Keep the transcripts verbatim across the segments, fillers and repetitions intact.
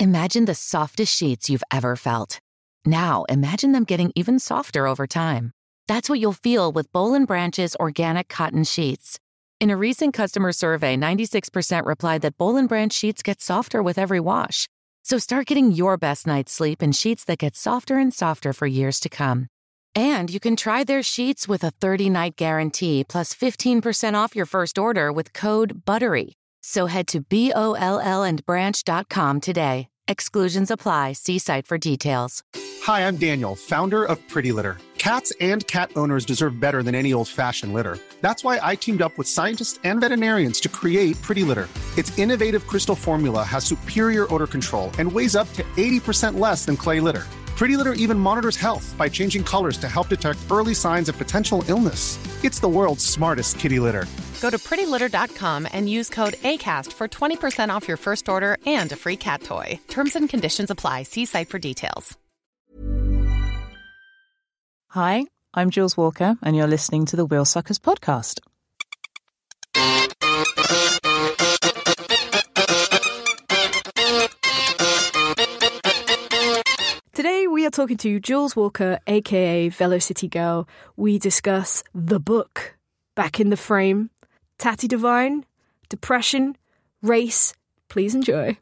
Imagine the softest sheets you've ever felt. Now, imagine them getting even softer over time. That's what you'll feel with Boll and Branch's organic cotton sheets. In a recent customer survey, ninety-six percent replied that Boll and Branch sheets get softer with every wash. So start getting your best night's sleep in sheets that get softer and softer for years to come. And you can try their sheets with a thirty-night guarantee plus fifteen percent off your first order with code BUTTERY. So head to B O L L and branch dot com today. Exclusions apply. See site for details. Hi, I'm Daniel, founder of Pretty Litter. Cats and cat owners deserve better than any old-fashioned litter. That's why I teamed up with scientists and veterinarians to create Pretty Litter. Its innovative crystal formula has superior odor control and weighs up to eighty percent less than clay litter. Pretty Litter even monitors health by changing colors to help detect early signs of potential illness. It's the world's smartest kitty litter. Go to pretty litter dot com and use code ACAST for twenty percent off your first order and a free cat toy. Terms and conditions apply. See site for details. Hi, I'm Jules Walker, and you're listening to the Wheel Suckers podcast. Today we are talking to Jules Walker, aka Velocity Girl. We discuss the book, Back in the Frame, Tatty Divine, depression, race. Please enjoy.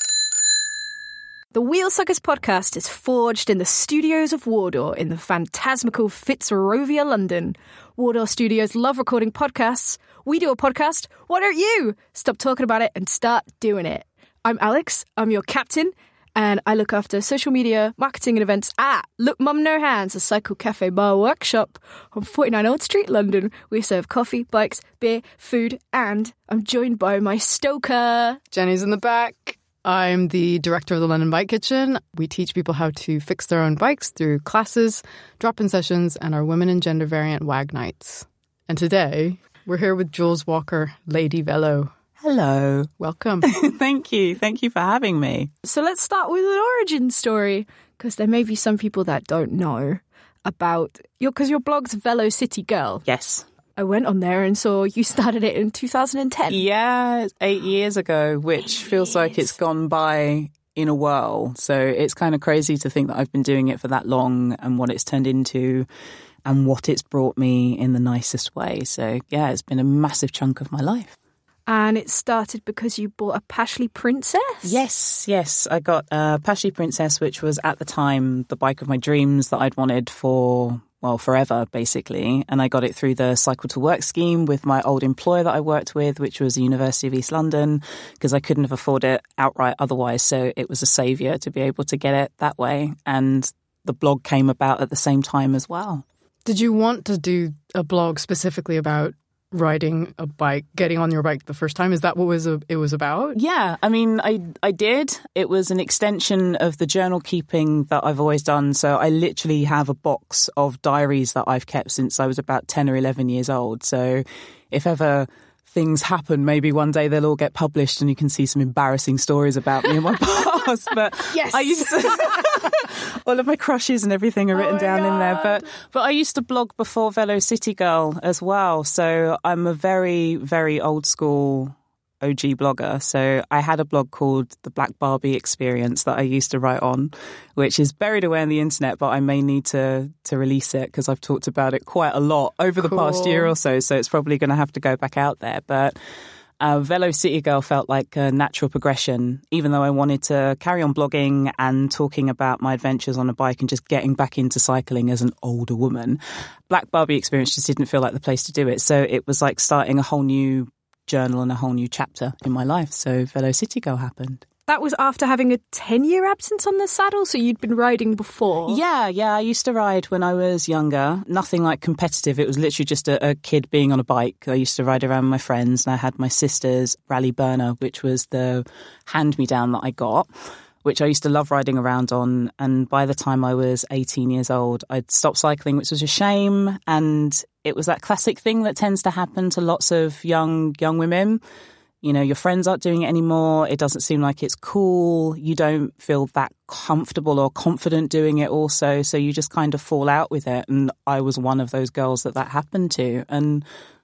The Wheel Suckers podcast is forged in the studios of Wardour in the phantasmical Fitzrovia, London. Wardour Studios love recording podcasts. We do a podcast. Why don't you? Stop talking about it and start doing it. I'm Alex. I'm your captain. And I look after social media, marketing and events at Look Mum No Hands, a cycle cafe bar workshop on forty-nine Old Street, London. We serve coffee, bikes, beer, food, and I'm joined by my stoker. Jenny's in the back. I'm the director of the London Bike Kitchen. We teach people how to fix their own bikes through classes, drop-in sessions, and our women and gender variant WAG nights. And today, we're here with Jules Walker, Lady Velo. Hello. Welcome. Thank you. Thank you for having me. So let's start with an origin story, because there may be some people that don't know about your, because your blog's Velocity Girl. Yes. I went on there and saw you started it in two thousand ten. Yeah, eight years ago, which feels like it's gone by in a whirl. So it's kind of crazy to think that I've been doing it for that long and what it's turned into and what it's brought me in the nicest way. So yeah, it's been a massive chunk of my life. And it started because you bought a Pashley Princess? Yes, yes. I got a Pashley Princess, which was at the time the bike of my dreams that I'd wanted for, well, forever, basically. And I got it through the Cycle to Work scheme with my old employer that I worked with, which was the University of East London, because I couldn't have afforded it outright otherwise. So it was a saviour to be able to get it that way. And the blog came about at the same time as well. Did you want to do a blog specifically about riding a bike, getting on your bike the first time? Is that what was a, it was about? Yeah, I mean, I I did. It was an extension of the journal keeping that I've always done. So I literally have a box of diaries that I've kept since I was about ten or eleven years old. So if ever things happen, maybe one day they'll all get published and you can see some embarrassing stories about me in my past. But yes. I used to... all of my crushes and everything are written oh down God. in there. But but I used to blog before Velocity Girl as well. So I'm a very, very old school O G blogger. So I had a blog called The Black Barbie Experience that I used to write on, which is buried away on the internet, but I may need to, to release it because I've talked about it quite a lot over the Cool. past year or so. So it's probably going to have to go back out there. But Uh, Velocity Girl felt like a natural progression, even though I wanted to carry on blogging and talking about my adventures on a bike and just getting back into cycling as an older woman. Black Barbie Experience just didn't feel like the place to do it. So it was like starting a whole new journal and a whole new chapter in my life. So Velocity Girl happened. That was after having a ten-year absence on the saddle, so you'd been riding before? Yeah, yeah. I used to ride when I was younger. Nothing like competitive. It was literally just a, a kid being on a bike. I used to ride around with my friends, and I had my sister's Rally Burner, which was the hand-me-down that I got, which I used to love riding around on. And by the time I was eighteen years old, I'd stopped cycling, which was a shame. And it was that classic thing that tends to happen to lots of young young women. You know, your friends aren't doing it anymore. It doesn't seem like it's cool. You don't feel that comfortable or confident doing it also. So you just kind of fall out with it. And I was one of those girls that that happened to. And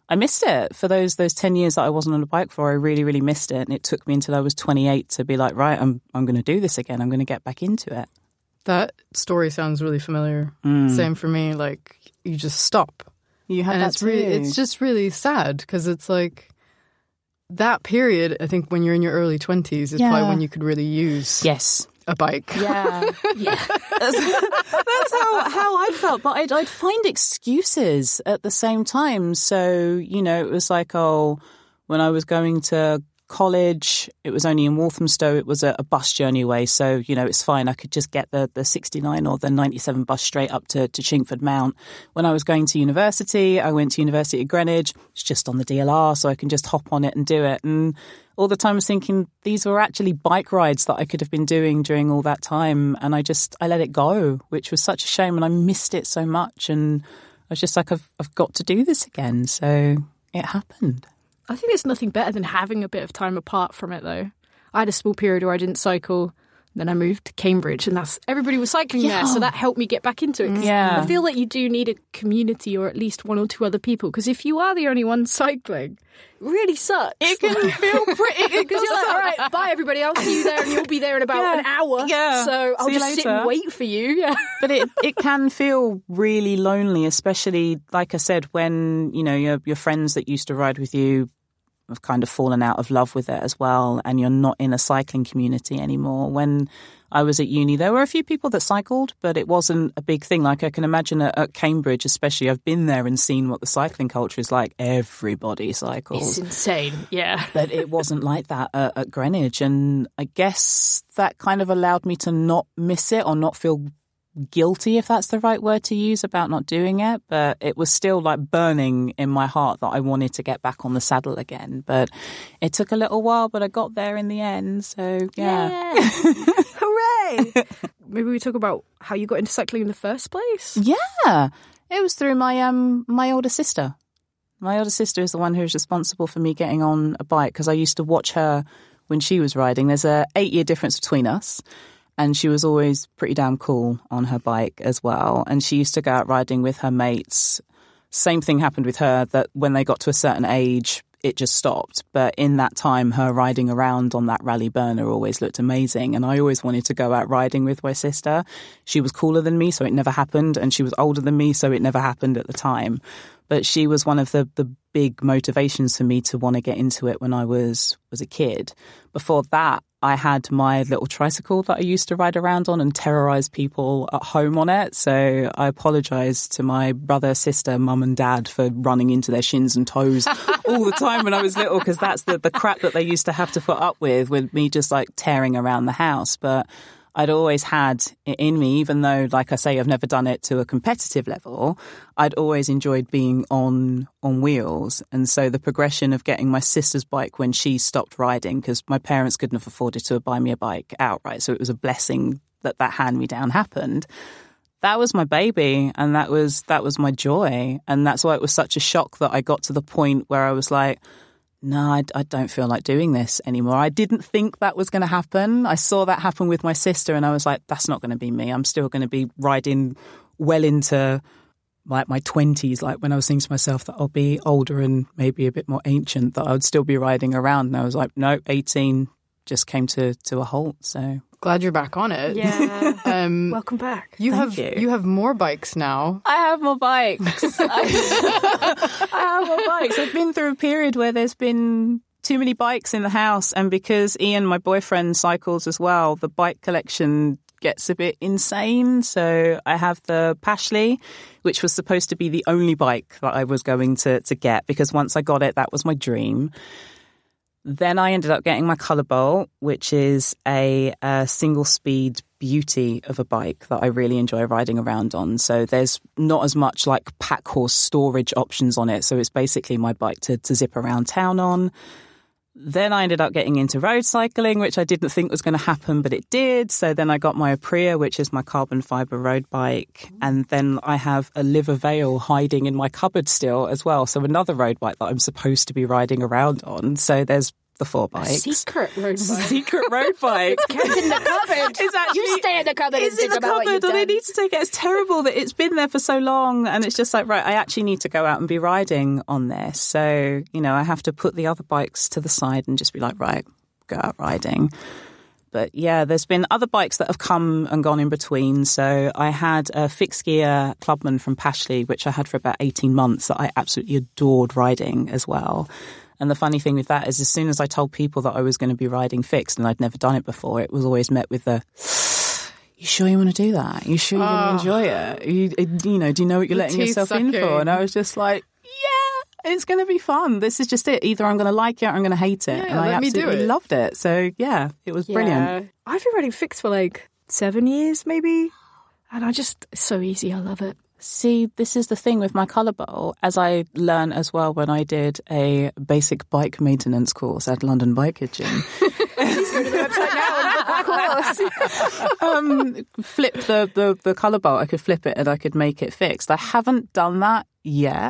I missed it for those those ten years that I wasn't on a bike for. I really, really missed it. And it took me until I was twenty-eight to be like, right, I'm I'm going to do this again. I'm going to get back into it. That story sounds really familiar. Mm. Same for me. Like, you just stop. You had and that it's too. really, it's just really sad because it's like that period, I think when you're in your early twenties is Yeah. probably when you could really use Yes. a bike. Yeah. yeah. That's, that's how, how I felt. But I'd, I'd find excuses at the same time. So, you know, it was like, oh, when I was going to college, it was only in Walthamstow. It was a, a bus journey away. So, you know, it's fine. I could just get the, the sixty-nine or the ninety-seven bus straight up to, to Chingford Mount. When I was going to university, I went to University of Greenwich. It's just on the D L R, so I can just hop on it and do it. And all the time I was thinking these were actually bike rides that I could have been doing during all that time. And I just, I let it go, which was such a shame. And I missed it so much. And I was just like, I've, I've got to do this again. So it happened. I think there's nothing better than having a bit of time apart from it, though. I had a small period where I didn't cycle. Then I moved to Cambridge, and that's everybody was cycling Yeah. there, so that helped me get back into it. 'Cause Yeah. I feel like you do need a community or at least one or two other people, because if you are the only one cycling, it really sucks. It can feel pretty. Because you're like, all right, bye everybody, I'll see you there, and you'll be there in about Yeah. an hour. Yeah. So I'll See you just sit later. and wait for you. Yeah. But it, it can feel really lonely, especially, like I said, when, you know, your your friends that used to ride with you have kind of fallen out of love with it as well, and you're not in a cycling community anymore. When I was at uni, there were a few people that cycled, but it wasn't a big thing. Like I can imagine at, at Cambridge, especially, I've been there and seen what the cycling culture is like. Everybody cycles. It's insane. Yeah. But it wasn't like that at, at Greenwich. And I guess that kind of allowed me to not miss it or not feel guilty, if that's the right word to use, about not doing it. But it was still like burning in my heart that I wanted to get back on the saddle again. But it took a little while, but I got there in the end. So, yeah. Hooray. Maybe we talk about how you got into cycling in the first place? Yeah. It was through my um my older sister. My older sister is the one who's responsible for me getting on a bike, because I used to watch her when she was riding. There's a eight year difference between us. And she was always pretty damn cool on her bike as well. And she used to go out riding with her mates. Same thing happened with her, that when they got to a certain age, it just stopped. But in that time, her riding around on that rally burner always looked amazing. And I always wanted to go out riding with my sister. She was cooler than me, so it never happened. And she was older than me, so it never happened at the time. But she was one of the, the big motivations for me to want to get into it when I was, was a kid. Before that, I had my little tricycle that I used to ride around on and terrorize people at home on it. So I apologize to my brother, sister, mum and dad for running into their shins and toes all the time when I was little, because that's the, the crap that they used to have to put up with, with me just like tearing around the house. But I'd always had it in me, even though, like I say, I've never done it to a competitive level, I'd always enjoyed being on on wheels. And so the progression of getting my sister's bike when she stopped riding, because my parents couldn't have afforded to buy me a bike outright, so it was a blessing that that hand-me-down happened. That was my baby, and that was that was my joy. And that's why it was such a shock that I got to the point where I was like, no, I, I don't feel like doing this anymore. I didn't think that was going to happen. I saw that happen with my sister, and I was like, that's not going to be me. I'm still going to be riding well into like my twenties, like when I was thinking to myself that I'll be older and maybe a bit more ancient, that I would still be riding around. And I was like, no, eighteen just came to, to a halt. So Glad you're back on it. Yeah. Um, Welcome back. you Thank have you. you have more bikes now. I have more bikes. I, I have more bikes. I've been through a period where there's been too many bikes in the house, and because Ian, my boyfriend, cycles as well, the bike collection gets a bit insane. So I have the Pashley, which was supposed to be the only bike that I was going to, to get, because once I got it, that was my dream. Then I ended up getting my Colour Bolt, which is a, a single-speed beauty of a bike that I really enjoy riding around on. So there's not as much like pack horse storage options on it. So it's basically my bike to, to zip around town on. Then I ended up getting into road cycling, which I didn't think was going to happen, but it did. So then I got my Aprilia, which is my carbon fibre road bike. And then I have a Liver Vale hiding in my cupboard still as well. So another road bike that I'm supposed to be riding around on. So there's the four bikes. Secret road bike. Secret road bike. Kept in the cupboard. It's actually, you stay in the cupboard it's and think in the about cupboard, what you've and I done. need to take it. It's terrible that it's been there for so long, and it's just like, right, I actually need to go out and be riding on this. So, you know, I have to put the other bikes to the side and just be like, right, go out riding. But yeah, there's been other bikes that have come and gone in between. So I had a fixed gear Clubman from Pashley, which I had for about eighteen months, that I absolutely adored riding as well. And the funny thing with that is, as soon as I told people that I was going to be riding fixed and I'd never done it before, it was always met with the, you sure you want to do that? You sure you're Oh. going to enjoy it? You, you know, do you know what you're The letting teeth yourself in sucking. for? And I was just like, yeah, it's going to be fun. This is just it. Either I'm going to like it or I'm going to hate it. Yeah, and I let me do absolutely it. loved it. So yeah, it was brilliant. Yeah. I've been riding fixed for like seven years, maybe. And I just, it's so easy. I love it. See, this is the thing with my colour bowl, as I learned as well when I did a basic bike maintenance course at London Bike Kitchen. Please go to the website now and book a course. um, flip the, the, the colour bolt. I could flip it and I could make it fixed. I haven't done that yet.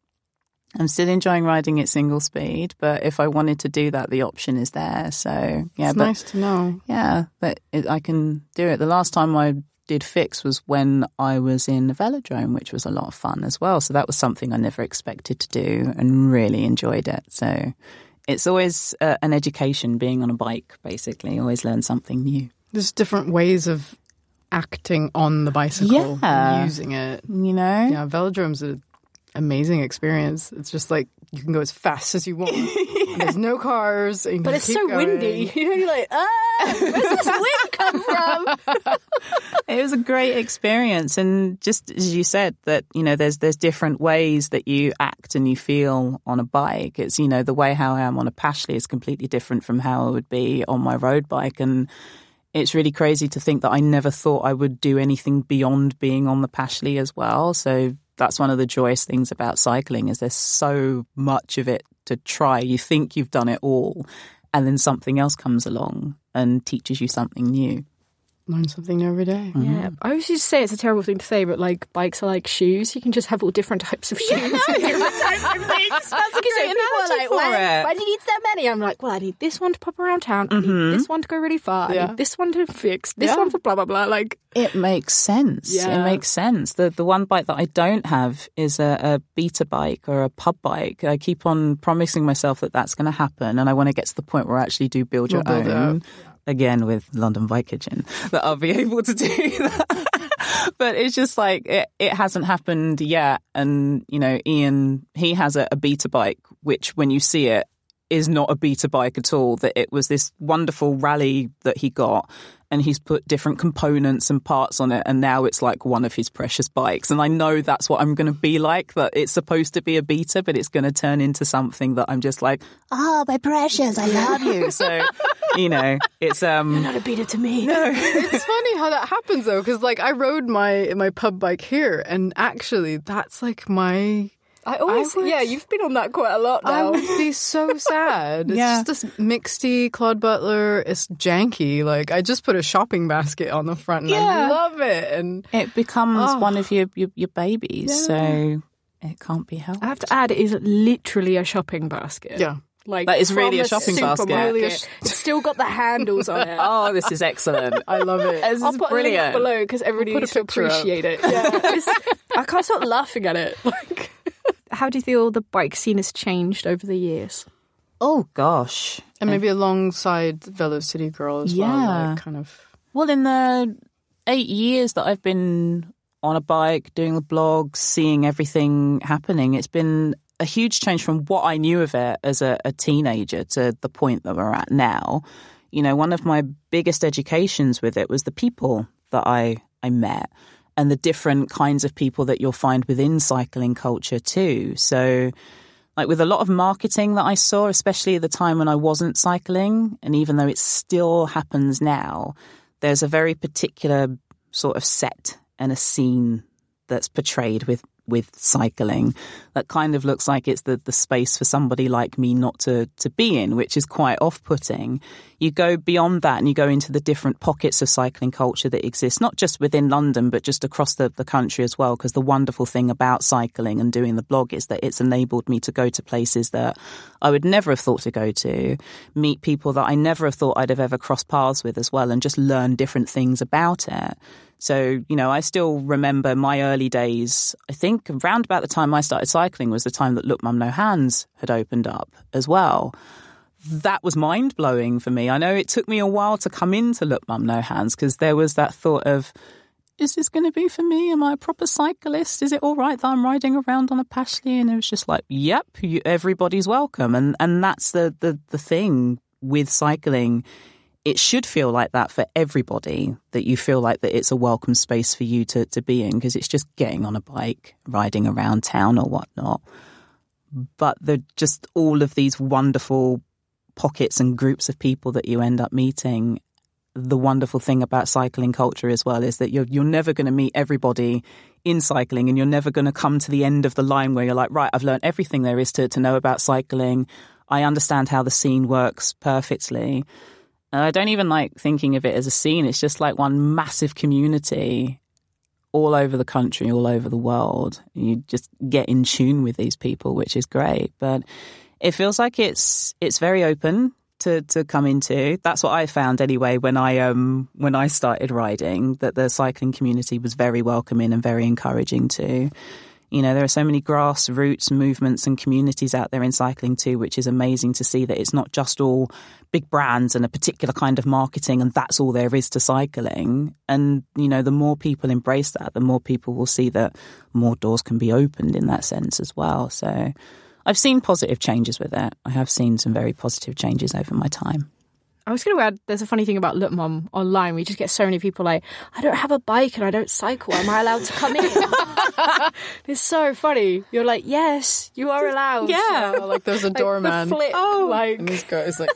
I'm still enjoying riding it single speed, but if I wanted to do that, the option is there. So yeah, It's but nice to know. yeah, but it, I can do it. The last time I did fix was when I was in the velodrome, which was a lot of fun as well. So that was something I never expected to do and really enjoyed it. So it's always uh, an education being on a bike, basically. Always learn something new. There's different ways of acting on the bicycle, Yeah. and using it. You know? Yeah, velodrome's an amazing experience. It's just like you can go as fast as you want. And there's no cars. And you But can it's keep so going. windy. You know, you're like, ah, where's this wind come from? It was a great experience, and just as you said, that you know, there's there's different ways that you act and you feel on a bike. It's, you know, the way how I am on a Pashley is completely different from how I would be on my road bike, and it's really crazy to think that I never thought I would do anything beyond being on the Pashley as well. So that's one of the joyous things about cycling, is there's so much of it to try. You think you've done it all, and then something else comes along and teaches you something new. Learn something new every day. Yeah, I always used to say it's a terrible thing to say, but like bikes are like shoes. You can just have all different types of shoes. and different types of things. That's a great people are analogy like, for why, it. why do you need so many? I'm like, well, I need this one to pop around town. I Mm-hmm. need this one to go really far. I Yeah. need this one to fix. This Yeah. one for blah blah blah. Like, It makes sense. Yeah. It makes sense. The the one bike that I don't have is a, a beta bike or a pub bike. I keep on promising myself that that's going to happen, and I want to get to the point where I actually do build your You'll build it own. up. Again, with London Bike Kitchen, that I'll be able to do that. But it's just like, it, it hasn't happened yet. And, you know, Ian, he has a, a beta bike, which when you see it is not a beta bike at all. That it was this wonderful rally that he got, and he's put different components and parts on it, and now it's like one of his precious bikes. And I know that's what I'm going to be like, that it's supposed to be a beta, but it's going to turn into something that I'm just like, oh, my precious, I love you. So, you know, it's... um. not a beater to me. It's funny how that happens though, because like I rode my my pub bike here, and actually that's like my. I always, I would- yeah, you've been on that quite a lot I now. would be so sad. It's Yeah. just this mixty Claude Butler. It's janky. Like I just put a shopping basket on the front, and Yeah. I love it. And It becomes Oh. one of your, your, your babies, so it can't be helped. I have to add, it is literally a shopping basket. yeah, Like, That is from really a the shopping basket. supermarket. Really a sh- It's still got the handles on it. Oh, this is excellent. I love it. This I'll is put a brilliant. link below because everybody I'll put needs a to picture up. appreciate it. Yeah, it's, I can't stop laughing at it. Like, how do you feel the bike scene has changed over the years? Oh, gosh. And maybe alongside Velocity Girl as well. Yeah. Like kind of. Well, in the eight years that I've been on a bike, doing the blogs, seeing everything happening, it's been a huge change from what I knew of it as a, a teenager to the point that we're at now. You know, one of my biggest educations with it was the people that I, I met, and the different kinds of people that you'll find within cycling culture too. So, like with a lot of marketing that I saw, especially at the time when I wasn't cycling, and even though it still happens now, there's a very particular sort of set and a scene that's portrayed with with cycling that kind of looks like it's the, the space for somebody like me not to, to be in, which is quite off-putting. You go beyond that and you go into the different pockets of cycling culture that exist, not just within London, but just across the, the country as well. Because the wonderful thing about cycling and doing the blog is that it's enabled me to go to places that I would never have thought to go to, meet people that I never have thought I'd have ever crossed paths with as well, and just learn different things about it. So, you know, I still remember my early days. I think around about the time I started cycling was the time that Look Mum No Hands had opened up as well. That was mind-blowing for me. I know it took me a while to come into Look Mum No Hands because there was that thought of, is this going to be for me? Am I a proper cyclist? Is it all right that I'm riding around on a Pashley? And it was just like, yep, you, everybody's welcome. And and that's the, the, the thing with cycling. It should feel like that for everybody, that you feel like that it's a welcome space for you to, to be in, because it's just getting on a bike, riding around town or whatnot. But the just all of these wonderful pockets and groups of people that you end up meeting. The wonderful thing about cycling culture as well is that you're you're never going to meet everybody in cycling, and you're never going to come to the end of the line where you're like, right, I've learned everything there is to, to know about cycling. I understand how the scene works perfectly. I don't even like thinking of it as a scene. It's just like one massive community all over the country, all over the world. You just get in tune with these people, which is great. But it feels like it's it's very open to, to come into. That's what I found anyway when I um when I started riding, that the cycling community was very welcoming and very encouraging too. You know, there are so many grassroots movements and communities out there in cycling too, which is amazing to see that it's not just all big brands and a particular kind of marketing and that's all there is to cycling. And, you know, the more people embrace that, the more people will see that more doors can be opened in that sense as well. So I've seen positive changes with it. I have seen some very positive changes over my time. I was going to add, there's a funny thing about Look Mum online. We just get so many people like, I don't have a bike and I don't cycle. Am I allowed to come in? It's so funny. You're like, yes, you are allowed. Yeah. So, like there's a like doorman. The flip, oh. like... And this guy is like...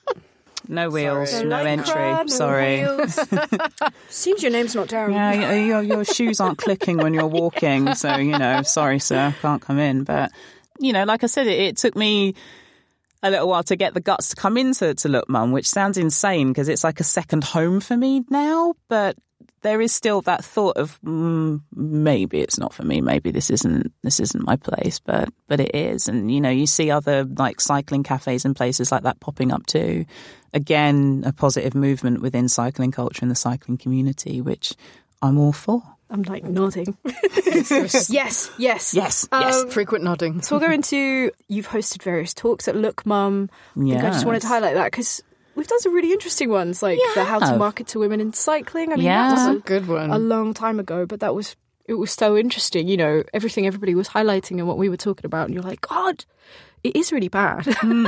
No wheels, Sorry. no Lycra, entry. no Sorry. wheels. Seems your name's not Darren. Yeah, your, your shoes aren't clicking when you're walking. So, you know, sorry, sir, can't come in. But, you know, like I said, it, it took me a little while to get the guts to come into to Look Mum, which sounds insane because it's like a second home for me now. But there is still that thought of mm, maybe it's not for me. Maybe this isn't this isn't my place. But but it is. And, you know, you see other like cycling cafes and places like that popping up too. Again, a positive movement within cycling culture and the cycling community, which I'm all for. I'm like nodding. yes, yes, yes. Yes, um, yes. Frequent nodding. So we'll go into, you've hosted various talks at Look Mum. I think I just Yes. wanted to highlight that because we've done some really interesting ones, like We the How to have. Market to Women in Cycling. I mean, Yeah. that That's was a good one. a, a long time ago, but that was, it was so interesting. You know, everything everybody was highlighting and what we were talking about. And you're like, God, it is really bad.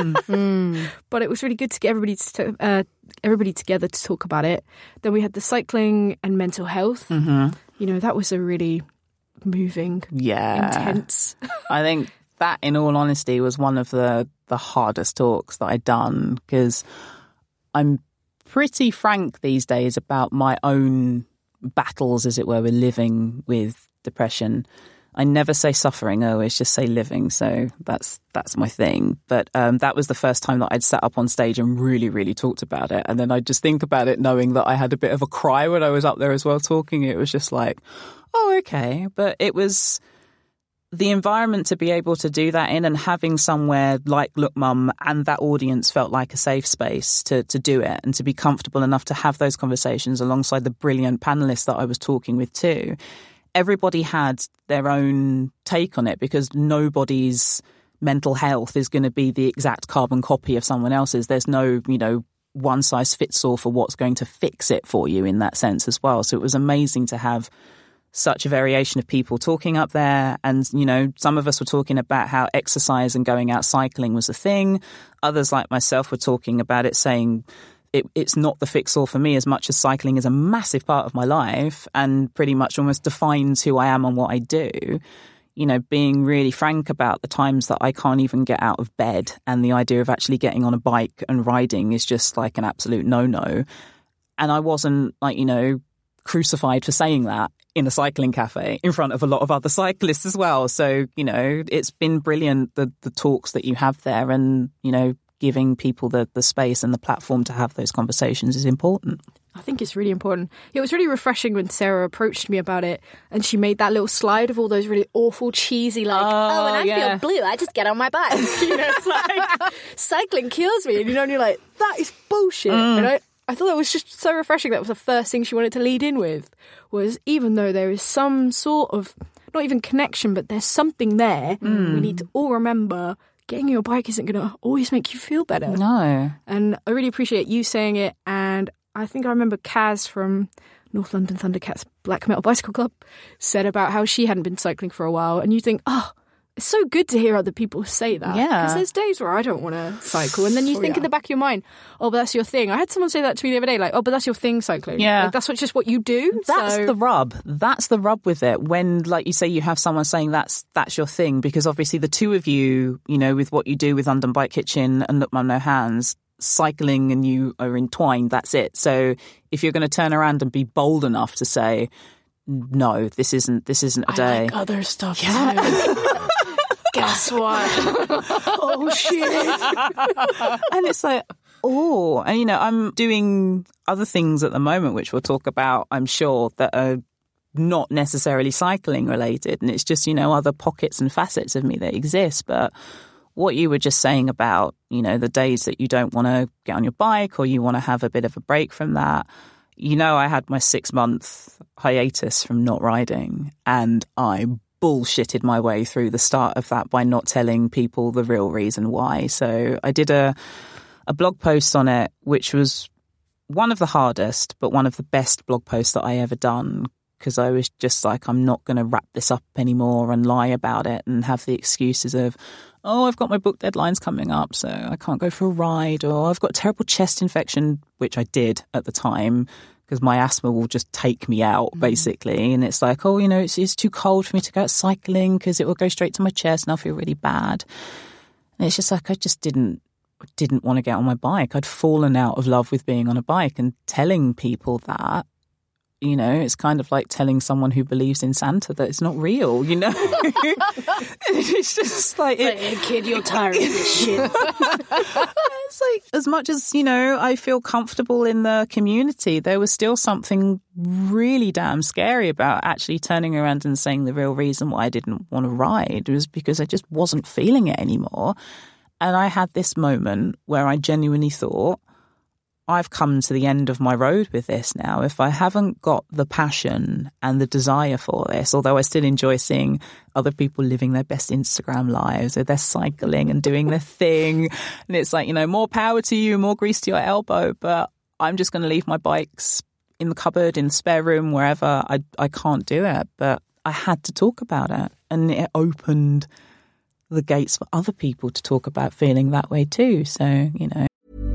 Mm. But it was really good to get everybody to, uh, everybody together to talk about it. Then we had the cycling and mental health. Mm-hmm. You know, that was a really moving, Yeah. intense. I think that, in all honesty, was one of the, the hardest talks that I'd done because I'm pretty frank these days about my own battles, as it were, with living with depression. I never say suffering, I always just say living. So that's that's my thing. But um, that was the first time that I'd sat up on stage and really, really talked about it. And then I'd just think about it knowing that I had a bit of a cry when I was up there as well talking. It was just like, oh, okay. But it was the environment to be able to do that in and having somewhere like Look Mum and that audience felt like a safe space to, to do it and to be comfortable enough to have those conversations alongside the brilliant panellists that I was talking with too. Everybody had their own take on it because nobody's mental health is going to be the exact carbon copy of someone else's. There's no, you know, one size fits all for what's going to fix it for you in that sense as well. So it was amazing to have such a variation of people talking up there. And, you know, some of us were talking about how exercise and going out cycling was a thing. Others like myself were talking about it, saying It, it's not the fix-all for me as much as cycling is a massive part of my life and pretty much almost defines who I am and what I do. You know, being really frank about the times that I can't even get out of bed and the idea of actually getting on a bike and riding is just like an absolute no-no. And I wasn't like, you know, crucified for saying that. in a cycling cafe in front of a lot of other cyclists as well. So, you know, it's been brilliant, the, the talks that you have there, and, you know, giving people the, the space and the platform to have those conversations is important. I think it's really important. It was really refreshing when Sarah approached me about it and she made that little slide of all those really awful, cheesy, like, oh, Oh, when I yeah. feel blue, I just get on my bike. you know, it's like, cycling kills me. And, you know, and you're like, that is bullshit. Mm. And I, I thought it was just so refreshing. That was the first thing she wanted to lead in with, was even though there is some sort of, not even connection, but there's something there, mm. we need to all remember getting your bike isn't going to always make you feel better. No. And I really appreciate you saying it. And I think I remember Kaz from North London Thundercats Black Metal Bicycle Club said about how she hadn't been cycling for a while. And you think, oh, it's so good to hear other people say that. Yeah. Because there's days where I don't want to cycle. And then you oh, think yeah. in the back of your mind, oh, but that's your thing. I had someone say that to me the other day, like, oh, but that's your thing, cycling. Yeah. Like, that's what, just what you do. That's so. the rub. That's the rub with it. When, like you say, you have someone saying that's that's your thing, because obviously the two of you, you know, with what you do with London Bike Kitchen and Look Mum No Hands, cycling and you are entwined, that's it. So if you're going to turn around and be bold enough to say, no, this isn't this isn't a I day. like other stuff yeah. too. Guess what? Oh, shit. And it's like, oh, and you know, I'm doing other things at the moment, which we'll talk about, I'm sure, that are not necessarily cycling related. And it's just, you know, other pockets and facets of me that exist. But what you were just saying about, you know, the days that you don't want to get on your bike or you want to have a bit of a break from that. You know, I had my six month hiatus from not riding, and I bullshitted my way through the start of that by not telling people the real reason why. So I did a a blog post on it, which was one of the hardest, but one of the best blog posts that I ever done, because I was just like, I'm not going to wrap this up anymore and lie about it and have the excuses of, oh, I've got my book deadlines coming up, so I can't go for a ride, or I've got a terrible chest infection, which I did at the time, because my asthma will just take me out, basically. And it's like, oh, you know, it's, it's too cold for me to go out cycling because it will go straight to my chest and I'll feel really bad. And it's just like, I just didn't didn't want to get on my bike. I'd fallen out of love with being on a bike, and telling people that, you know, it's kind of like telling someone who believes in Santa that it's not real, you know? It's just like... It's like, hey, kid, you're tired of this shit. It's like, as much as, you know, I feel comfortable in the community, there was still something really damn scary about actually turning around and saying the real reason why I didn't want to ride was because I just wasn't feeling it anymore. And I had this moment where I genuinely thought, I've come to the end of my road with this now. If I haven't got the passion and the desire for this, although I still enjoy seeing other people living their best Instagram lives, or they're cycling and doing their thing. And it's like, you know, more power to you, more grease to your elbow. But I'm just going to leave my bikes in the cupboard, in the spare room, wherever. I, I can't do it. But I had to talk about it. And it opened the gates for other people to talk about feeling that way too. So, you know.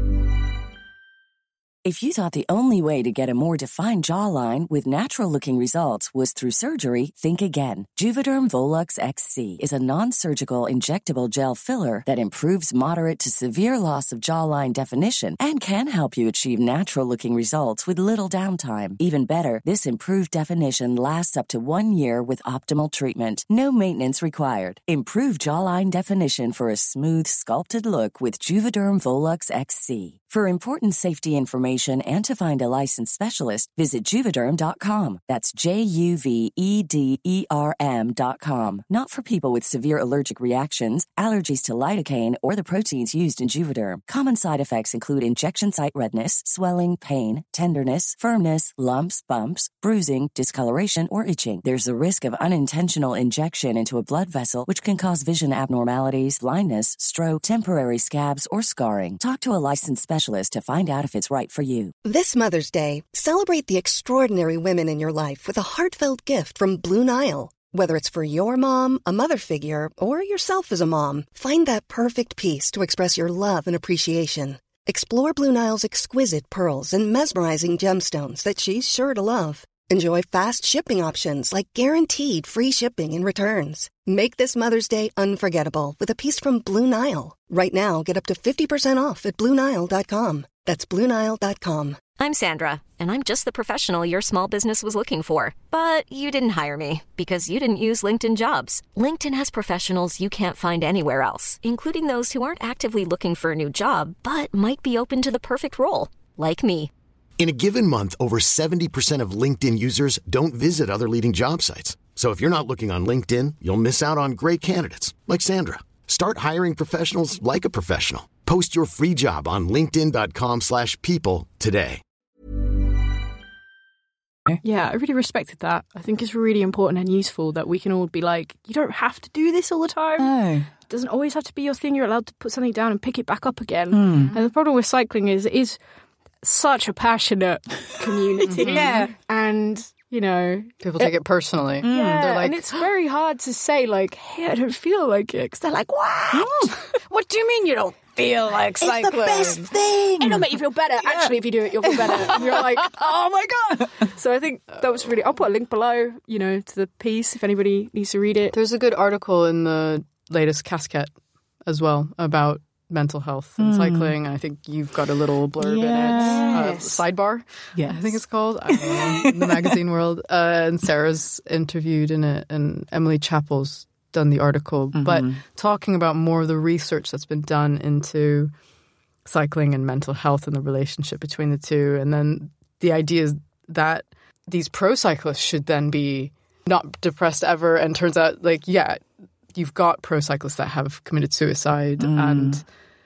If you thought the only way to get a more defined jawline with natural-looking results was through surgery, think again. Juvederm Volux X C is a non-surgical injectable gel filler that improves moderate to severe loss of jawline definition and can help you achieve natural-looking results with little downtime. Even better, this improved definition lasts up to one year with optimal treatment. No maintenance required. Improve jawline definition for a smooth, sculpted look with Juvederm Volux X C. For important safety information and to find a licensed specialist, visit Juvederm dot com. That's J U V E D E R M dot com. Not for people with severe allergic reactions, allergies to lidocaine, or the proteins used in Juvederm. Common side effects include injection site redness, swelling, pain, tenderness, firmness, lumps, bumps, bruising, discoloration, or itching. There's a risk of unintentional injection into a blood vessel, which can cause vision abnormalities, blindness, stroke, temporary scabs, or scarring. Talk to a licensed specialist to find out if it's right for you. This Mother's Day, celebrate the extraordinary women in your life with a heartfelt gift from Blue Nile. Whether it's for your mom, a mother figure, or yourself as a mom, find that perfect piece to express your love and appreciation. Explore Blue Nile's exquisite pearls and mesmerizing gemstones that she's sure to love. Enjoy fast shipping options like guaranteed free shipping and returns. Make this Mother's Day unforgettable with a piece from Blue Nile. Right now, get up to fifty percent off at Blue Nile dot com. That's Blue Nile dot com. I'm Sandra, and I'm just the professional your small business was looking for. But you didn't hire me because you didn't use LinkedIn Jobs. LinkedIn has professionals you can't find anywhere else, including those who aren't actively looking for a new job, but might be open to the perfect role, like me. In a given month, over seventy percent of LinkedIn users don't visit other leading job sites. So if you're not looking on LinkedIn, you'll miss out on great candidates like Sandra. Start hiring professionals like a professional. Post your free job on linkedin.com slash people today. Yeah, I really respected that. I think it's really important and useful that we can all be like, you don't have to do this all the time. No. It doesn't always have to be your thing. You're allowed to put something down and pick it back up again. Mm. And the problem with cycling is it is such a passionate community. Yeah. And, you know... People take it, it personally. Mm. Yeah, They're like, and it's very hard to say, like, hey, I don't feel like it. Because they're like, what? What do you mean you don't feel like cycling? It's the best thing. It'll make you feel better. Yeah. Actually, if you do it, you'll feel better. And you're like, oh my God. So I think that was really... I'll put a link below, you know, to the piece if anybody needs to read it. There's a good article in the latest Casquette as well about mental health and mm. cycling. I think you've got a little blurb yes. in it. Uh, sidebar, yes. I think it's called, I don't know, in the magazine world. Uh, and Sarah's interviewed in it, and Emily Chappell's done the article, mm-hmm. but talking about more of the research that's been done into cycling and mental health and the relationship between the two. And then the idea is that these pro cyclists should then be not depressed ever. And turns out, like, yeah, you've got pro cyclists that have committed suicide mm. and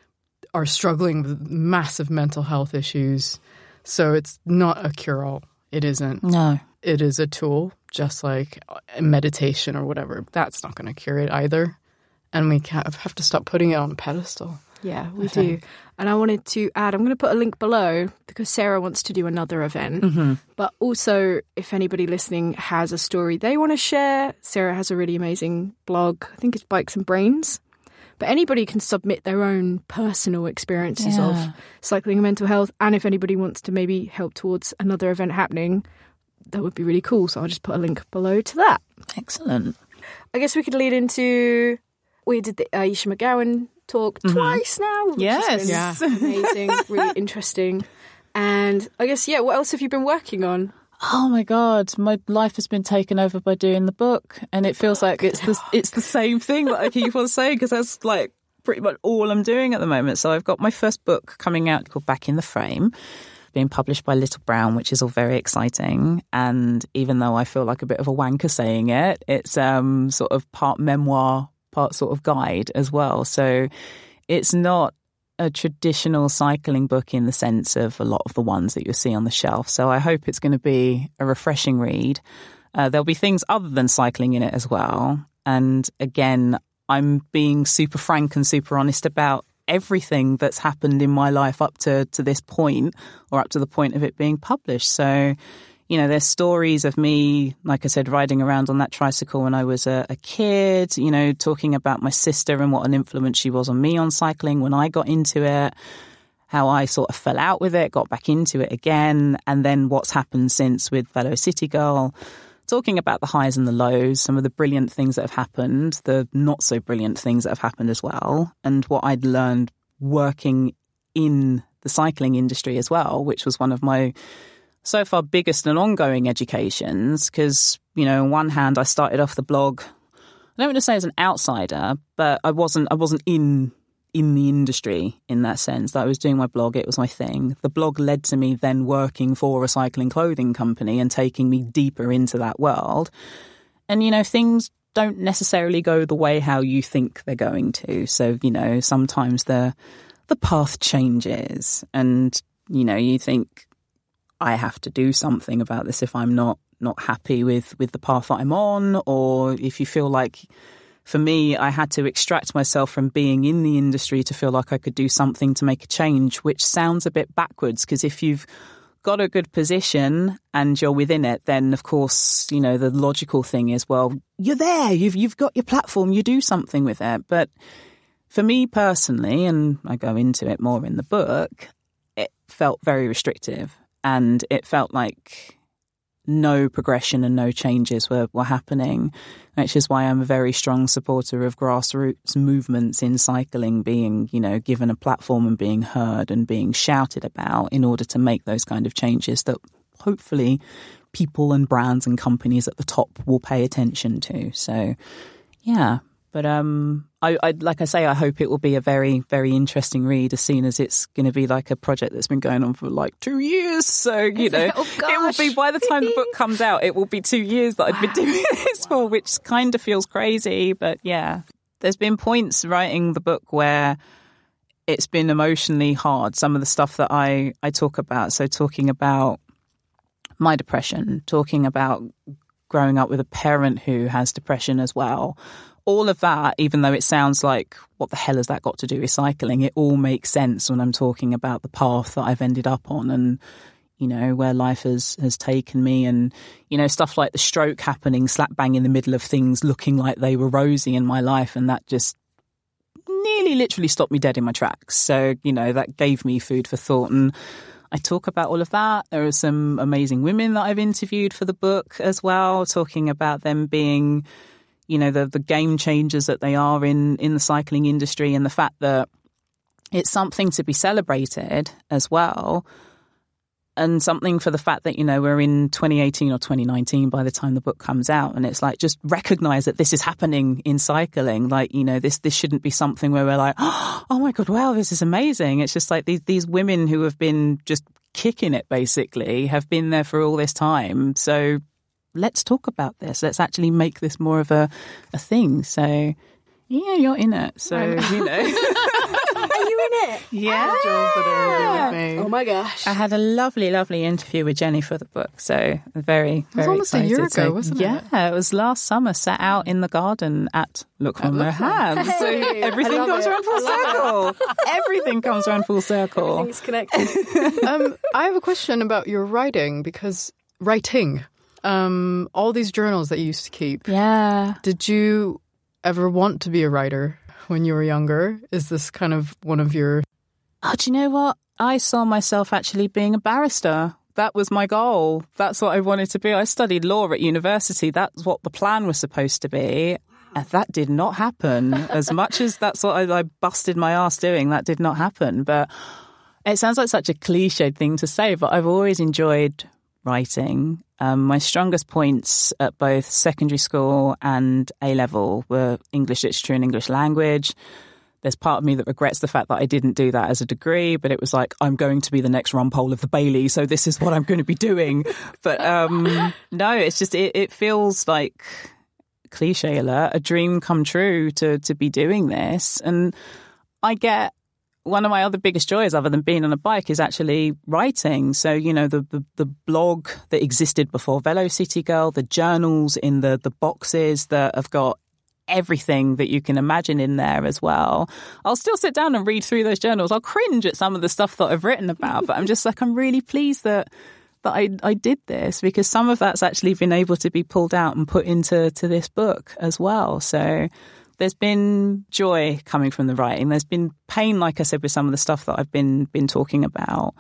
are struggling with massive mental health issues. So it's not a cure-all. It isn't. No. It is a tool, just like meditation or whatever. That's not going to cure it either. And we have to stop putting it on a pedestal. Yeah, we do. And I wanted to add, I'm going to put a link below because Sarah wants to do another event. Mm-hmm. But also, if anybody listening has a story they want to share, Sarah has a really amazing blog. I think it's Bikes and Brains. But anybody can submit their own personal experiences yeah. of cycling and mental health. And if anybody wants to maybe help towards another event happening, that would be really cool. So I'll just put a link below to that. Excellent. I guess we could lead into... We did the Aisha McGowan talk mm-hmm. twice now. Which yes. Has been yeah. amazing, really interesting. And I guess, yeah, what else have you been working on? Oh my God, my life has been taken over by doing the book. And it feels like it's the, it's the same thing that I keep on saying because that's like pretty much all I'm doing at the moment. So I've got my first book coming out called Back in the Frame, being published by Little Brown, which is all very exciting. And even though I feel like a bit of a wanker saying it, it's um sort of part memoir, part sort of guide as well. So it's not a traditional cycling book in the sense of a lot of the ones that you'll see on the shelf. So I hope it's going to be a refreshing read. Uh, there'll be things other than cycling in it as well. And again, I'm being super frank and super honest about everything that's happened in my life up to, to this point or up to the point of it being published. So, you know, there's stories of me, like I said, riding around on that tricycle when I was a, a kid, you know, talking about my sister and what an influence she was on me on cycling when I got into it, how I sort of fell out with it, got back into it again, and then what's happened since with Velo City Girl, talking about the highs and the lows, some of the brilliant things that have happened, the not so brilliant things that have happened as well, and what I'd learned working in the cycling industry as well, which was one of my so far biggest and ongoing educations because, you know, on one hand, I started off the blog, I don't want to say as an outsider, but I wasn't I wasn't in in the industry in that sense. That I was doing my blog, it was my thing. The blog led to me then working for a cycling clothing company and taking me deeper into that world. And, you know, things don't necessarily go the way how you think they're going to. So, you know, sometimes the the path changes and, you know, you think, I have to do something about this if I'm not not happy with, with the path that I'm on, or if you feel like, for me, I had to extract myself from being in the industry to feel like I could do something to make a change, which sounds a bit backwards because if you've got a good position and you're within it, then of course, you know, the logical thing is, well, you're there, you've you've got your platform, you do something with it. But for me personally, and I go into it more in the book, it felt very restrictive. And it felt like no progression and no changes were, were happening, which is why I'm a very strong supporter of grassroots movements in cycling being, you know, given a platform and being heard and being shouted about in order to make those kind of changes that hopefully people and brands and companies at the top will pay attention to. So, yeah. But um, I, I, like I say, I hope it will be a very, very interesting read, as soon as it's going to be like a project that's been going on for like two years. So, you know, oh, it will be, by the time the book comes out, it will be two years that I've been doing this for, which kind of feels crazy. But yeah, there's been points writing the book where it's been emotionally hard. Some of the stuff that I, I talk about. So talking about my depression, talking about growing up with a parent who has depression as well. All of that, even though it sounds like, what the hell has that got to do with cycling? It all makes sense when I'm talking about the path that I've ended up on and, you know, where life has, has taken me. And, you know, stuff like the stroke happening slap bang in the middle of things looking like they were rosy in my life. And that just nearly literally stopped me dead in my tracks. So, you know, that gave me food for thought. And I talk about all of that. There are some amazing women that I've interviewed for the book as well, talking about them being, you know, the, the game changers that they are in, in the cycling industry, and the fact that it's something to be celebrated as well. And something for the fact that, you know, we're in twenty eighteen or twenty nineteen by the time the book comes out. And it's like, just recognize that this is happening in cycling. Like, you know, this, this shouldn't be something where we're like, oh my God, wow, this is amazing. It's just like these, these women who have been just kicking it, basically, have been there for all this time. So let's talk about this. Let's actually make this more of a, a thing. So, yeah, you're in it. So, you know. Are you in it? Yeah. Jules did a review with me. Oh my gosh. I had a lovely, lovely interview with Jenny for the book. So, very, very It was almost excited. a year ago, so, wasn't yeah, it? Yeah, it was last summer, sat out in the garden at Look From Their Hands. So, Hey, everything I love comes it. around full I love circle. Everything comes around full circle. Everything's connected. um, I have a question about your writing, because writing, um, all these journals that you used to keep. Yeah. Did you ever want to be a writer when you were younger? Is this kind of one of your... Oh, do you know what? I saw myself actually being a barrister. That was my goal. That's what I wanted to be. I studied law at university. That's what the plan was supposed to be. And that did not happen. As much as that's what I, I busted my ass doing, that did not happen. But it sounds like such a cliched thing to say, but I've always enjoyed writing. Um, my strongest points at both secondary school and A-level were English literature and English language. There's part of me that regrets the fact that I didn't do that as a degree, but it was like, I'm going to be the next Rumpole of the Bailey, so this is what I'm going to be doing. But um, no, it's just, it, it feels like, cliche alert, a dream come true to to be doing this. And I get, one of my other biggest joys other than being on a bike is actually writing. So, you know, the, the, the blog that existed before Velocity Girl, the journals in the, the boxes that have got everything that you can imagine in there as well. I'll still sit down and read through those journals. I'll cringe at some of the stuff that I've written about, but I'm just like, I'm really pleased that that I, I did this, because some of that's actually been able to be pulled out and put into to this book as well. So there's been joy coming from the writing. There's been pain, like I said, with some of the stuff that I've been been talking about.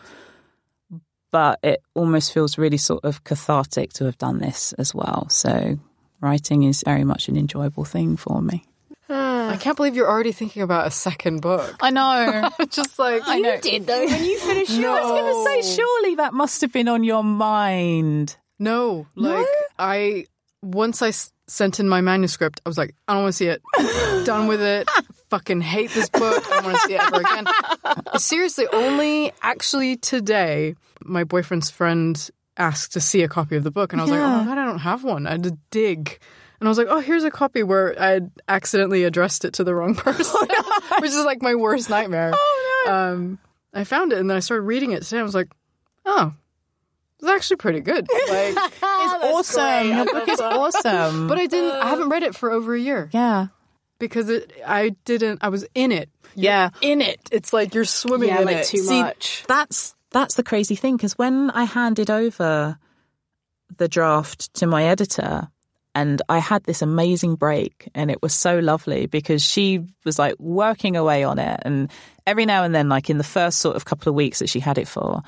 But it almost feels really sort of cathartic to have done this as well. So writing is very much an enjoyable thing for me. I can't believe you're already thinking about a second book. I know. Just like... I know. You did, though, when you finished No. yours. I was going to say, surely that must have been on your mind. No. Like, No? I... Once I s- sent in my manuscript, I was like, I don't want to see it. Done with it. Fucking hate this book. I don't want to see it ever again. Seriously, only actually today, my boyfriend's friend asked to see a copy of the book. And I was Yeah. like, oh my God, I don't have one. I had to dig. And I was like, oh, here's a copy where I had accidentally addressed it to the wrong person, which is like my worst nightmare. Oh, no. Um, I found it and then I started reading it today. I was like, oh, it's actually pretty good. Like, It's awesome. Your book is awesome. but I didn't, I haven't read it for over a year yeah. because it, I didn't, I was in it. You're Yeah. in it. It's like you're swimming Yeah, in like it. too See, much. That's that's the crazy thing, because when I handed over the draft to my editor, and I had this amazing break, and it was so lovely because she was like working away on it, and every now and then, like in the first sort of couple of weeks that she had it for,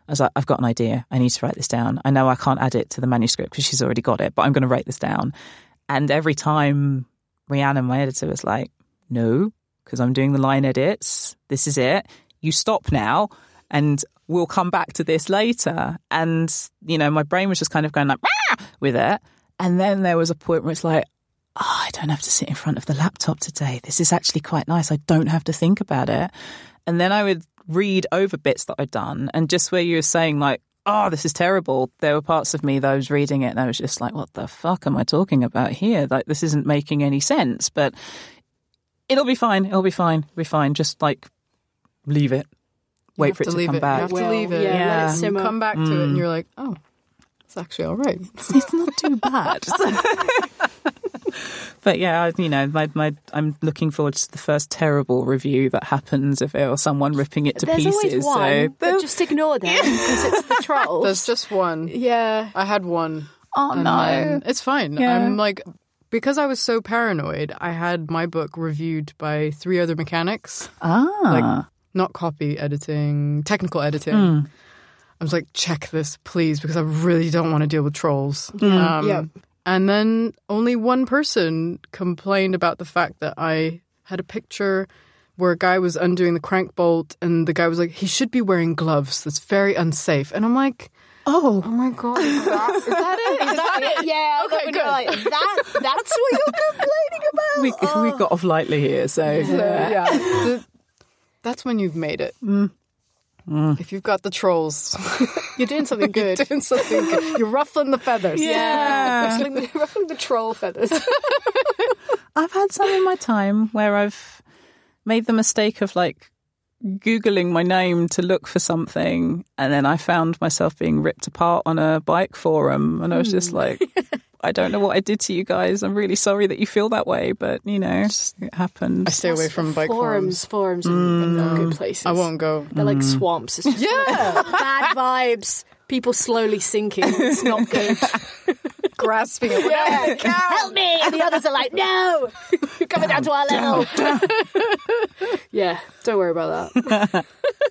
I was like, I've got an idea. I need to write this down. I know I can't add it to the manuscript because she's already got it, but I'm going to write this down. And every time Rhiannon, my editor, was like, no, because I'm doing the line edits. This is it. You stop now and we'll come back to this later. And, you know, my brain was just kind of going like, Rah! with it. And then there was a point where it's like, oh, I don't have to sit in front of the laptop today. This is actually quite nice. I don't have to think about it. And then I would read over bits that I'd done. And just where you were saying like, oh, this is terrible, there were parts of me that I was reading it and I was just like, what the fuck am I talking about here? Like, this isn't making any sense. But it'll be fine. It'll be fine. It'll be fine. Just like leave it. You Wait for it to come it. back. You have well, to leave it. Yeah, yeah. let it simmer. Come back to mm. it and you're like, oh, it's actually all right. It's not too bad. But yeah, I, you know, my, my, I'm looking forward to the first terrible review that happens of it or someone ripping it to There's pieces. always one, so but just ignore them because it's the trolls. There's just one. Yeah. I had one. oh and no, then- It's fine. Yeah. I'm like, because I was so paranoid, I had my book reviewed by three other mechanics. ah, Like, not copy editing, technical editing. Mm. I was like, check this, please, because I really don't want to deal with trolls. Mm. Um, Yeah. And then only one person complained about the fact that I had a picture where a guy was undoing the crank bolt and the guy was like, he should be wearing gloves. That's very unsafe. And I'm like, oh, oh my God, is that, is that it? Is that it? Yeah. Okay, when good. you're like, that, that's what you're complaining about. we Oh. we got off lightly here. So So, yeah. The- that's when you've made it. Mm. Mm. If you've got the trolls, You're doing something good. you're doing something good. You're ruffling the feathers. Yeah. ruffling, the, ruffling the troll feathers. I've had some in my time where I've made the mistake of like Googling my name to look for something, and then I found myself being ripped apart on a bike forum, and I was just like, I don't know what I did to you guys. I'm really sorry that you feel that way, but you know, it happened. I stay away from bike forums. forums. Forums are not good places. I won't go. They're like swamps. It's just Yeah. bad vibes. People slowly sinking. It's not good. Grasping it. Yeah, help me! And the others are like, no! You're coming down to our level. Yeah, don't worry about that.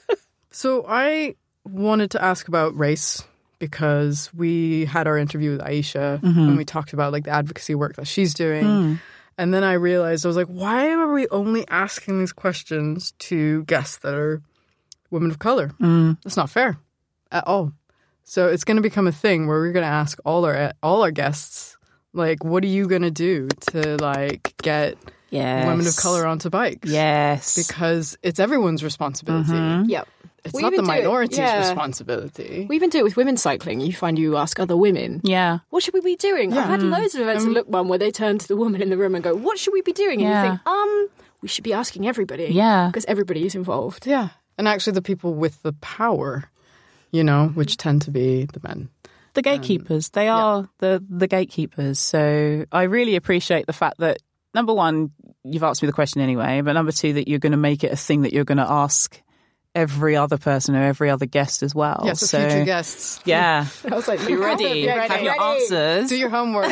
So I wanted to ask about race because we had our interview with Aisha and we talked about like the advocacy work that she's doing. Mm. And then I realized, I was like, why are we only asking these questions to guests that are women of color? Mm. That's not fair at all. So it's going to become a thing where we're going to ask all our all our guests, like, what are you going to do to like get Yes. women of color onto bikes? Yes. Because it's everyone's responsibility. Mhm. Yep. It's We not the even do it- minority's yeah. responsibility. We even do it with women's cycling. You find you ask other women, Yeah. what should we be doing? I've had loads of events Um, at Look One where they turn to the woman in the room and go, what should we be doing? And Yeah. you think, um, we should be asking everybody. Yeah. Because everybody is involved. Yeah. And actually the people with the power, you know, which tend to be the men. The gatekeepers. They are the, the gatekeepers. So I really appreciate the fact that, number one, you've asked me the question anyway, but number two, that you're going to make it a thing that you're going to ask every other person or every other guest as well. Yes, so, future guests. Yeah. I was like, Be ready. Yeah, Have ready. your answers. Do your homework.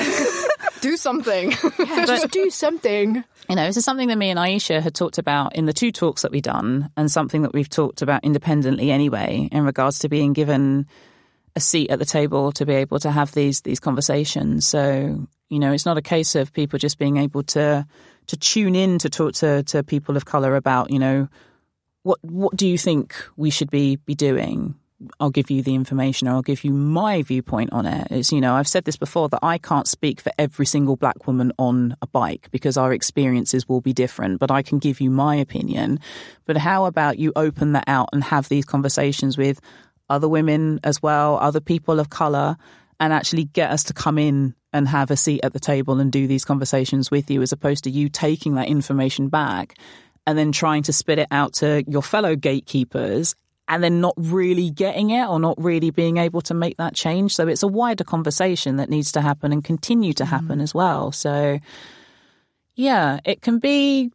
Do something. Yeah, just do something. You know, this is something that me and Aisha had talked about in the two talks that we've done, and something that we've talked about independently anyway, in regards to being given a seat at the table to be able to have these these conversations. So, you know, it's not a case of people just being able to to tune in to talk to, to people of colour about, you know, what what do you think we should be be doing? I'll give you the information, or I'll give you my viewpoint on it. It's, you know, I've said this before, that I can't speak for every single black woman on a bike because our experiences will be different, but I can give you my opinion. But how about you open that out and have these conversations with other women as well, other people of colour, and actually get us to come in and have a seat at the table and do these conversations with you, as opposed to you taking that information back and then trying to spit it out to your fellow gatekeepers and then not really getting it or not really being able to make that change. So it's a wider conversation that needs to happen and continue to happen mm. as well. So, yeah, it can be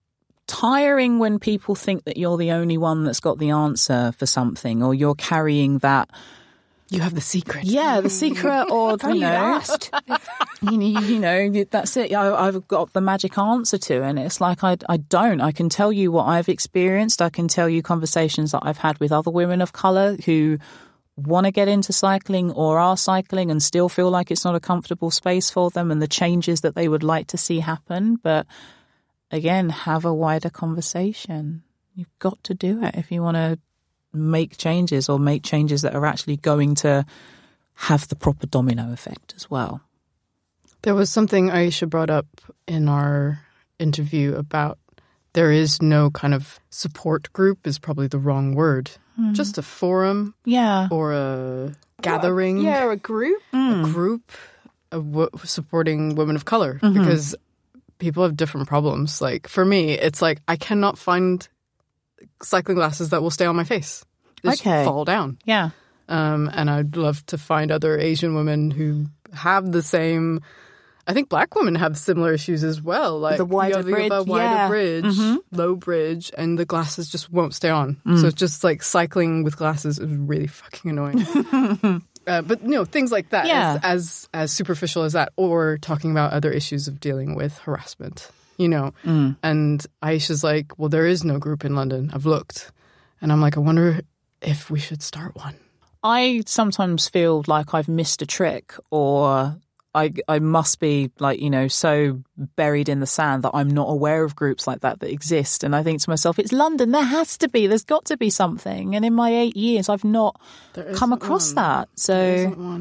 tiring when people think that you're the only one that's got the answer for something, or you're carrying that. You have the secret. Yeah, the secret, or, you know, you, you know, that's it. I, I've got the magic answer to it. And it's like, I, I don't. I can tell you what I've experienced. I can tell you conversations that I've had with other women of colour who want to get into cycling or are cycling and still feel like it's not a comfortable space for them and the changes that they would like to see happen. But again, have a wider conversation. You've got to do it if you want to make changes or make changes that are actually going to have the proper domino effect as well. There was something Aisha brought up in our interview about there is no kind of support group is probably the wrong word. Mm. Just a forum. Yeah. Or a gathering. Yeah, a group. Mm. A group of w- supporting women of color. Mm-hmm. Because people have different problems. Like, for me, it's like I cannot find cycling glasses that will stay on my face. They just okay. fall down. Yeah. Um, and I'd love to find other Asian women who have the same. I think black women have similar issues as well. Like the wider you have bridge, a wider yeah. bridge, mm-hmm. low bridge, and the glasses just won't stay on. Mm. So it's just like cycling with glasses is really fucking annoying. uh, but you know, things like that, yeah. as, as as superficial as that, or talking about other issues of dealing with harassment. You know, mm. and Aisha's like, well, there is no group in London. I've looked, and I'm like, I wonder if we should start one. I sometimes feel like I've missed a trick, or I, I must be like, you know, so buried in the sand that I'm not aware of groups like that that exist. And I think to myself, it's London. There has to be. There's got to be something. And in my eight years, I've not come across one. that. So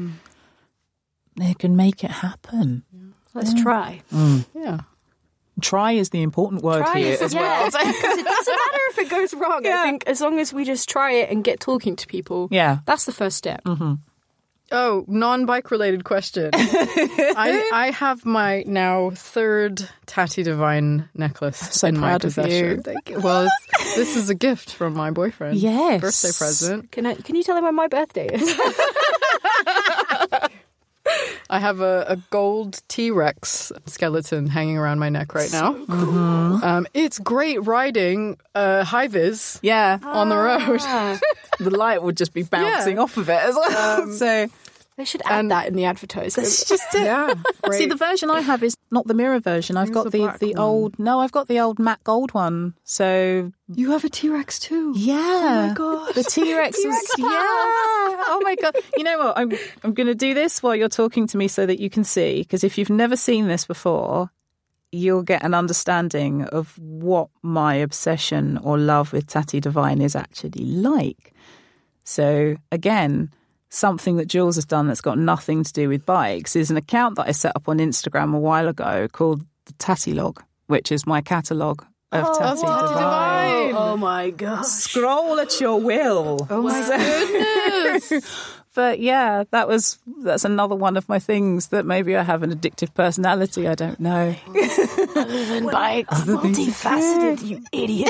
they can make it happen. Yeah. Let's yeah. try. Mm. Yeah. Try is the important word try here is, as yeah, well. Because it doesn't matter if it goes wrong. Yeah. I think as long as we just try it and get talking to people, yeah. that's the first step. Mm-hmm. Oh, non-bike related question. I, I have my now third Tati Divine necklace so in my proud of you. possession. Thank you. Well, this, this is a gift from my boyfriend. Yes. Birthday present. Can I? Can you tell him when my birthday is? I have a, a gold T-Rex skeleton hanging around my neck right now. So cool. Mm-hmm. Um, it's great riding uh, high-vis yeah. on the road. Ah. The light would just be bouncing yeah. off of it as well. Um, so they should add and that in the advertisement. That's just it. Yeah, see, the version I have is not the mirror version. I've Here's got the, the, the one. old... No, I've got the old matte gold one. So... You have a T-Rex too? Yeah. Oh my God. The T-Rex is... Yeah. Oh my God. You know what? I'm, I'm going to do this while you're talking to me so that you can see. Because if you've never seen this before, you'll get an understanding of what my obsession or love with Tati Divine is actually like. So, again, something that Jules has done that's got nothing to do with bikes is an account that I set up on Instagram a while ago called the Tati Log, which is my catalogue of oh, Tati Tati Divine. Divine. Oh my gosh. Scroll at your will. Oh my goodness. But yeah, that was that's another one of my things that maybe I have an addictive personality. I don't know. Other than bikes, multifaceted, you idiot.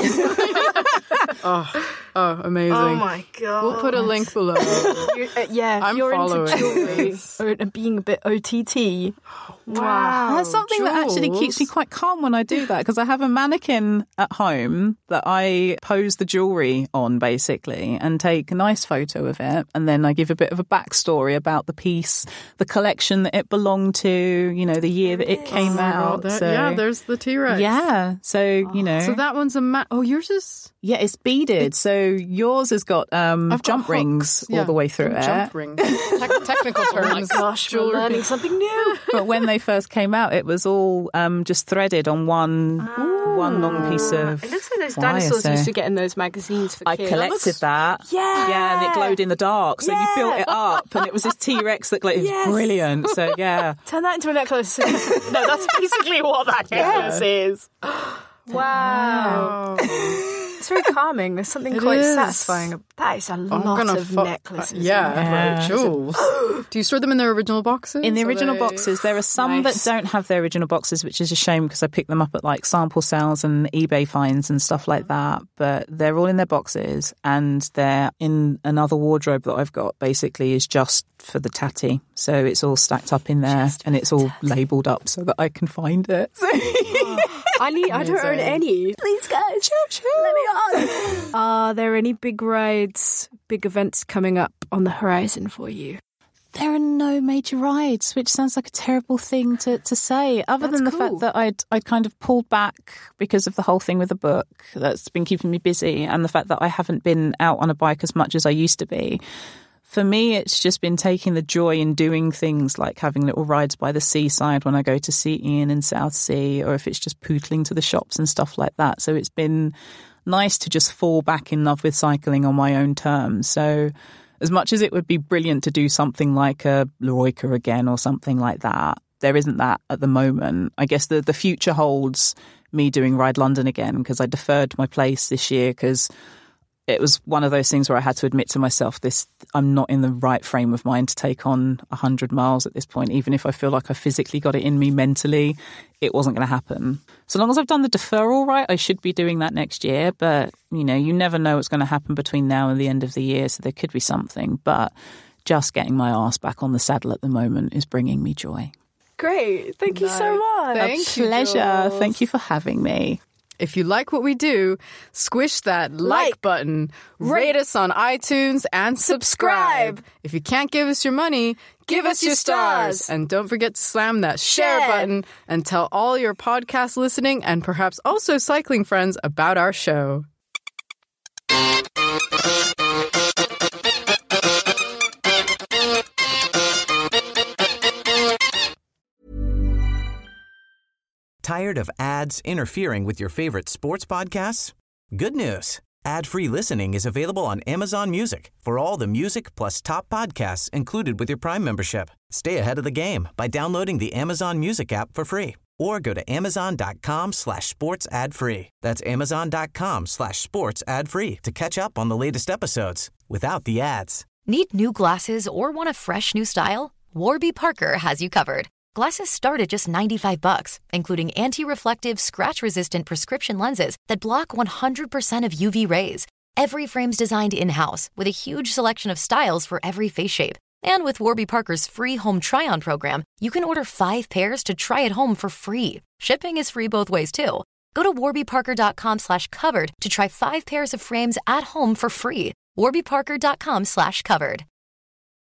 oh, oh, amazing. Oh my God. We'll put a link below. uh, yeah, if I'm you're following. into jewelry or being a bit O T T. Wow. That's something Jules. that actually keeps me quite calm when I do that, because I have a mannequin at home that I pose the jewellery on, basically, and take a nice photo of it. And then I give a bit of a backstory about the piece, the collection that it belonged to, you know, the year that it came oh out. God, that, so, yeah, there's the T-Rex. Yeah. So, you know. So that one's a mat. Oh, yours is? Yeah, it's beaded. It's, so yours has got um, I've jump got rings yeah, all the way through it. Jump rings. Te- technical terms. Oh my gosh, we're learning something new. But when they first came out, it was all um, just threaded on one oh. one long piece of It looks like those wire, dinosaurs so used to get in those magazines for I kids. collected that. Yeah. Yeah, and it glowed in the dark. So yeah. you built it up, and it was this T-Rex that glowed. It was yes. brilliant. So, yeah. Turn that into a necklace. No, that's basically what that necklace is. Wow. It's very calming. There's something it quite is. satisfying. That is a lot of fo- necklaces. Yeah, yeah. Jules. Do you store them in their original boxes? In the original they... boxes. There are some nice. that don't have their original boxes, which is a shame because I picked them up at like sample sales and eBay finds and stuff like that. But they're all in their boxes, and they're in another wardrobe that I've got, basically, is just for the Tati. So it's all stacked up in there, and it's all labelled up so that I can find it. oh, I need. I don't own any. Please, guys, chill, chill. Let me on. Are there any big rides, big events coming up on the horizon for you? There are no major rides, which sounds like a terrible thing to, to say, other That's than the cool. fact that I'd, I'd kind of pulled back because of the whole thing with the book that's been keeping me busy, and the fact that I haven't been out on a bike as much as I used to be. For me, it's just been taking the joy in doing things like having little rides by the seaside when I go to see Ian in Southsea, or if it's just pootling to the shops and stuff like that. So it's been nice to just fall back in love with cycling on my own terms. So as much as it would be brilliant to do something like a Leroyka again or something like that, there isn't that at the moment. I guess the, the future holds me doing Ride London again, because I deferred my place this year because it was one of those things where I had to admit to myself, this I'm not in the right frame of mind to take on one hundred miles at this point. Even if I feel like I physically got it in me mentally, it wasn't going to happen. So long as I've done the deferral right, I should be doing that next year. But, you know, you never know what's going to happen between now and the end of the year, so there could be something. But just getting my arse back on the saddle at the moment is bringing me joy. Great. Thank Nice. you so much. Thank A pleasure. you, Jules. Thank you for having me. If you like what we do, squish that like, Like, button, rate us on iTunes, and subscribe. subscribe. If you can't give us your money, give, us your stars. stars. And don't forget to slam that share, Share. button and tell all your podcast listening and perhaps also cycling friends about our show. Tired of ads interfering with your favorite sports podcasts? Good news. Ad-free listening is available on Amazon Music for all the music plus top podcasts included with your Prime membership. Stay ahead of the game by downloading the Amazon Music app for free or go to amazon.com slash sports ad free. That's amazon.com slash sports ad free to catch up on the latest episodes without the ads. Need new glasses or want a fresh new style? Warby Parker has you covered. Glasses start at just ninety-five bucks, including anti-reflective, scratch-resistant prescription lenses that block one hundred percent of U V rays. Every frame's designed in-house with a huge selection of styles for every face shape. And with Warby Parker's free home try-on program, you can order five pairs to try at home for free. Shipping is free both ways, too. Go to warbyparker.com slash covered to try five pairs of frames at home for free. warbyparker.com slash covered.